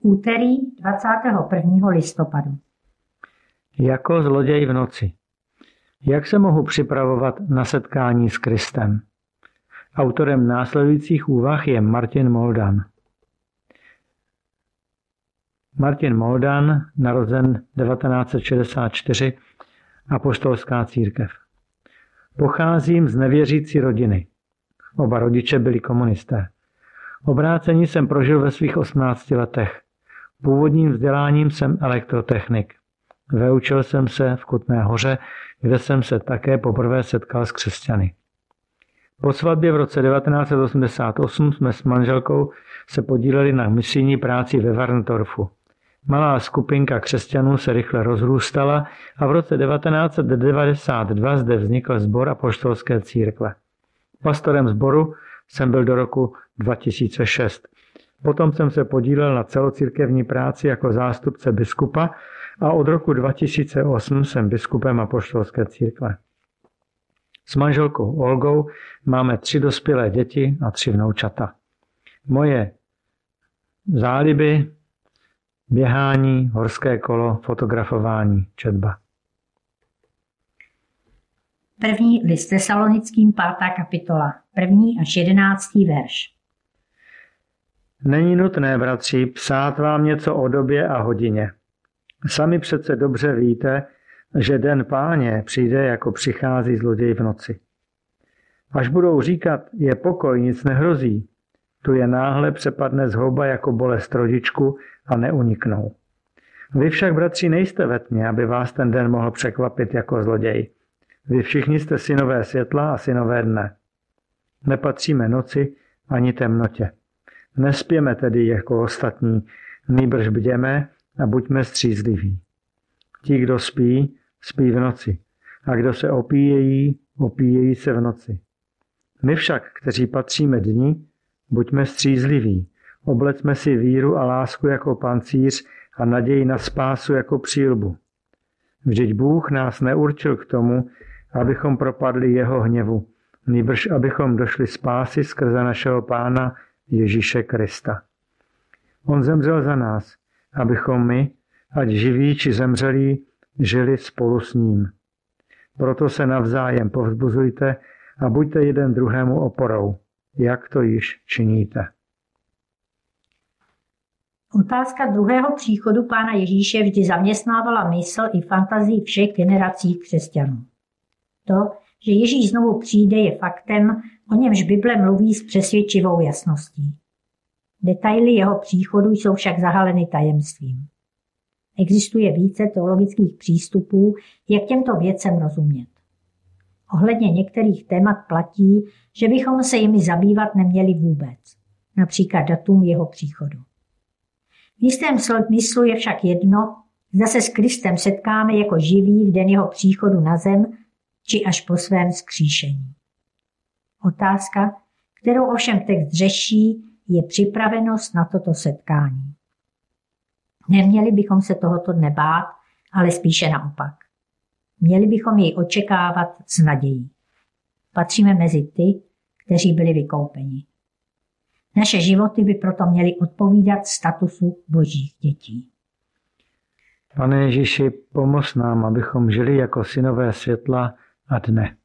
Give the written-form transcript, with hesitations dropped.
Úterý 21. listopadu. Jako zloděj v noci. Jak se mohu připravovat na setkání s Kristem? Autorem následujících úvah je Martin Moldan. Martin Moldan, narozen 1964, apoštolská církev. Pocházím z nevěřící rodiny. Oba rodiče byli komunisté. Obrácení jsem prožil ve svých 18 letech. Původním vzděláním jsem elektrotechnik. Vyučil jsem se v Kutné Hoře, kde jsem se také poprvé setkal s křesťany. Po svatbě v roce 1988 jsme s manželkou se podíleli na misijní práci ve Varntorfu. Malá skupinka křesťanů se rychle rozrůstala a v roce 1992 zde vznikl sbor apoštolské církve. Pastorem sboru jsem byl do roku 2006. Potom jsem se podílel na celocírkevní práci jako zástupce biskupa a od roku 2008 jsem biskupem apoštolské církve. S manželkou Olgou máme 3 dospělé děti a 3 vnoučata. Moje záliby: běhání, horské kolo, fotografování, četba. První list Tesalonickým, 5. kapitola, 1. až 11. verš. Není nutné, bratři, psát vám něco o době a hodině. Sami přece dobře víte, že den Páně přijde, jako přichází zloděj v noci. Až budou říkat, je pokoj, nic nehrozí, tu je náhle přepadne zhouba jako bolest rodičku a neuniknou. Vy však, bratři, nejste ve tmě, aby vás ten den mohl překvapit jako zloděj. Vy všichni jste synové světla a synové dne. Nepatříme noci ani temnotě. Nespěme tedy jako ostatní, nýbrž bděme a buďme střízliví. Ti, kdo spí, spí v noci, a kdo se opíjejí, opíjejí se v noci. My však, kteří patříme dni, buďme střízliví, oblecme si víru a lásku jako pancíř a naději na spásu jako přílbu. Vždyť Bůh nás neurčil k tomu, abychom propadli jeho hněvu, nýbrž abychom došli spásy skrze našeho Pána Ježíše Krista. On zemřel za nás, abychom my, ať živí či zemřelí, žili spolu s ním. Proto se navzájem povzbuzujte a buďte jeden druhému oporou, jak to již činíte. Otázka druhého příchodu Pána Ježíše vždy zaměstnávala mysl i fantazii všech generací křesťanů. To, že Ježíš znovu přijde, je faktem, o němž Bible mluví s přesvědčivou jasností. Detaily jeho příchodu jsou však zahaleny tajemstvím. Existuje více teologických přístupů, jak těmto věcem rozumět. Ohledně některých témat platí, že bychom se jimi zabývat neměli vůbec, například datum jeho příchodu. V jistém smyslu je však jedno, zda se s Kristem setkáme jako živí v den jeho příchodu na zem, či až po svém vzkříšení. Otázka, kterou ovšem text řeší, je připravenost na toto setkání. Neměli bychom se tohoto dne bát, ale spíše naopak. Měli bychom jej očekávat s nadějí. Patříme mezi ty, kteří byli vykoupeni. Naše životy by proto měly odpovídat statusu božích dětí. Pane Ježíši, pomoz nám, abychom žili jako synové světla a dne.